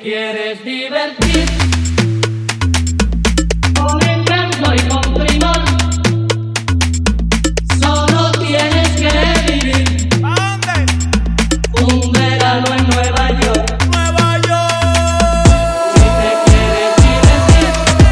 quieres divertir con encanto y con primor, solo tienes que vivir un verano en Nueva York. Nueva York. Si te quieres divertir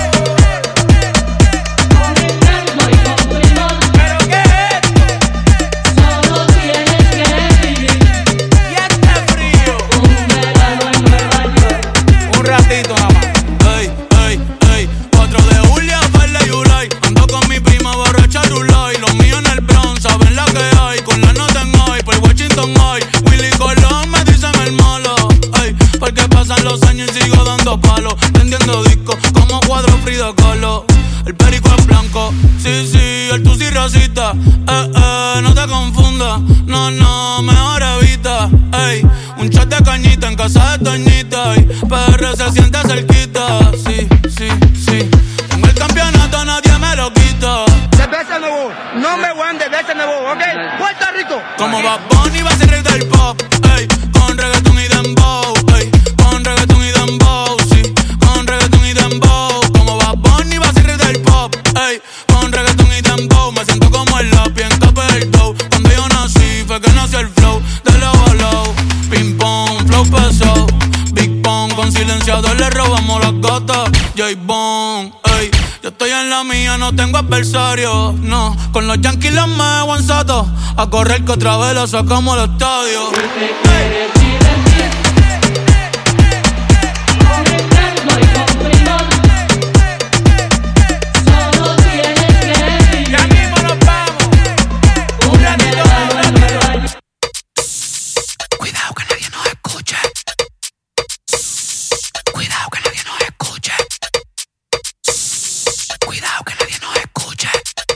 con encanto y con primor, ¿Pero qué es esto? solo tienes que vivir Y este frío. un verano en Nueva York. Un ratito nada más. Ey, ey, ey. 4 de julio, Verde y Ulay. Ando con mi prima borracha Rulay. Los míos en el Bronx, saben la que hay. Con la nota en hoy, por Washington hoy. Willy Colón me dicen el malo. Ey, porque pasan los años y sigo dando palos. Vendiendo discos como cuadro Frida Kahlo. El perico es blanco, sí, sí, el tusi rosita. No te confundas, no, no, mejor evita. Ey, un chat de cañita en casa de Toñita. Y PR se siente cerquita, sí, sí, sí. Tengo el campeonato, nadie me lo quita. Cerveza Nuevo, number one de Cerveza Nuevo, ¿ok? Puerto Rico. Como Bad Bunny va a ser rey del pop, ey, con reggaeton y dembow, ey, con reggaeton y dembow, sí, con reggaeton y dembow. Como Bad Bunny va a ser rey del pop, ey, con reggaeton y dembow. Me siento como el lápiz en capa del dough. Cuando yo nací fue que nació el flow de low a low. Ping pong, flow pesado, Big Pong, con silenciador le robamos las gatas. J-Bone, ey, yo estoy en la mía, no tengo adversario, no. Con los Yankees los me guanzato, a correr que otra vez la sacamos al estadio. Si te quieres divertir con encanto y con primor, solo tienes que vivir Ya mismo nos vamos. un verano en Nueva York. Cuidado que nadie nos escuche. Cuidado que nadie nos escuche. Cuidado que nadie nos escuche.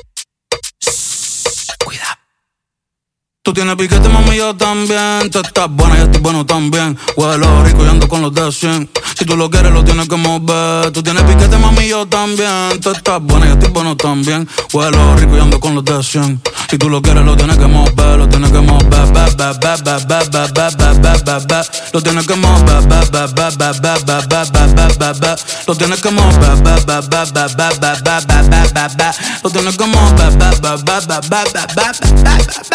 Cuidado. Tú tienes piquete, mami, yo también. Tú estás buena, yo estoy bueno también. Huelo rico y ando con los de 100. Si tú lo quieres, lo tienes que mover. Tú tienes piquete, mami, yo también. Tú estás buena, yo estoy bueno también. Huelo rico y ando con los de 100. Si tú lo quieres, lo tienes que mover. Lo tienes que mover. Lo tienes que mover. Lo tienes que mover. Lo tienes que mover.